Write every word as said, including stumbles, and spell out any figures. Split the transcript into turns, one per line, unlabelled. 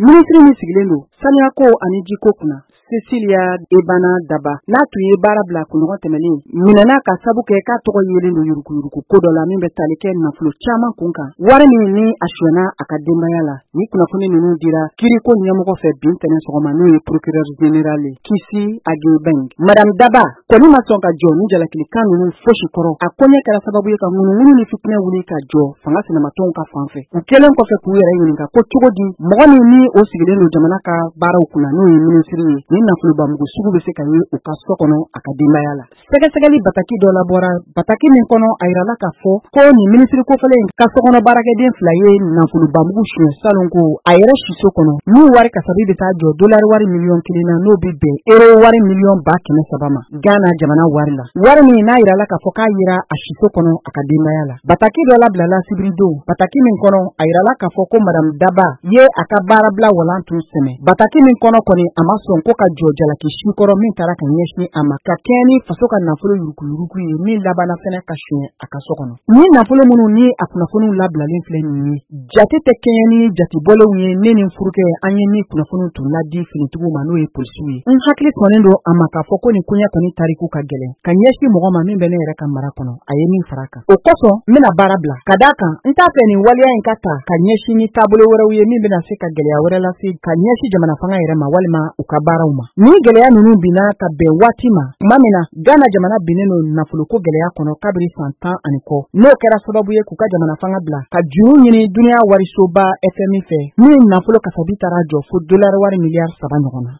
Ministre min sigilen don saniyako ani jiko kunna Cecilia Ebana Daba n'a tun ye baara bila kunɲɔgɔn tɛmɛnen minɛna ka sabu kɛ k'a tɔgɔ yelen don yuruguyurugu ko dɔ la min bɛ tali kɛ nafolo caman kun kan wari min ni a sonyɛna a ka denbaya la ni kunnafoni ninnu dira kiriko ɲɛmɔgɔ fɛ bin tɛnɛn sɔgɔma n'o ye procureur général Kisi Agebeng. Madame Daba kɔni ma sɔn ka jɔ ni jalakilikan ninnu fosi kɔrɔ a koɲɛ kɛra sababu ye ka ŋunuŋunu ni fitinɛ wuli ka jɔ fanga sinamatɔnw ka fan fɛ. U kɛlen kɔfɛ k'u yɛrɛ ɲininka ko cogo di mɔgɔ min ni o sigilen don jamana ka baaraw kunna n'o ye ministre ye ni nafolobamugu sugu bɛ se ka ye u ka so kɔnɔ a ka denbaya la. Sɛgɛsɛgɛli bataki dɔ labɔra bataki min kɔnɔ a yirala k'a fɔ ko ni ministre kofɔlen ka sokɔnɔ baarakɛden fila ye nafolobamugu suɲɛ salon ko a yɛrɛ siso kɔnɔ n'u wari kasabi bɛ taa jɔ dolari wari miliyɔn kelen na n'o bɛ bɛn euro wari miliyɔn ba kɛmɛ saba ma Ghana jamana wari la. Wari min n'a yirala k'a fɔ k'a yira a siso kɔnɔ a ka denbaya la. Bataki dɔ labilala sibiridon bataki min kɔnɔ a yirala k'a fɔ ko Madame Daba ye a ka baarabila walan tun sɛmɛ. Bataki min kɔnɔ kɔni a ma sɔn ko ka jɔ jalaki sukɔrɔ min taara ka ɲɛsin a ma ka kɛɲɛ ni faso ka nafolo yuruguyurugu ye min labanna fɛnɛ ka suɲɛ a ka so kɔnɔ. Ni nafolo minnu ni a kunnafoniw labilalen filɛ nin ye jate tɛ kɛɲɛ ni jatebɔlenw ye ne ni furukɛ an ye ni kunnafoniw tun ladi finitigiw ma n'o ye polisiw ye. N hakili sɔnnen don a ma k'a fɔ ko nin koɲɛ kɔni tariku ka gɛlɛn ka ɲɛsin mɔgɔ ma min bɛ ne yɛrɛ ka mara kɔnɔ a ye min fara kan. O kosɔn n bɛna baara bila ka d'a kan n t'a fɛ nin waleya in ka ta ka ɲɛsin ni taabolo wɛrɛw ye min bɛna se ka gɛlɛya wɛrɛ lase ka ɲɛsin jamana fanga yɛrɛ ma walima u ka baaraw ma. Ni gɛlɛya ninnu binna ka bɛn waati ma tuma min na Ghana jamana binnen don nafoloko gɛlɛya kɔnɔ kabiri san tan ani kɔ n'o kɛra sababu ye k'u ka jamana fanga bila ka juru ɲini duniya warisoba F M I fɛ min nafolo kasabi taara jɔ fo dolari wari miliyari saba ɲɔgɔn na.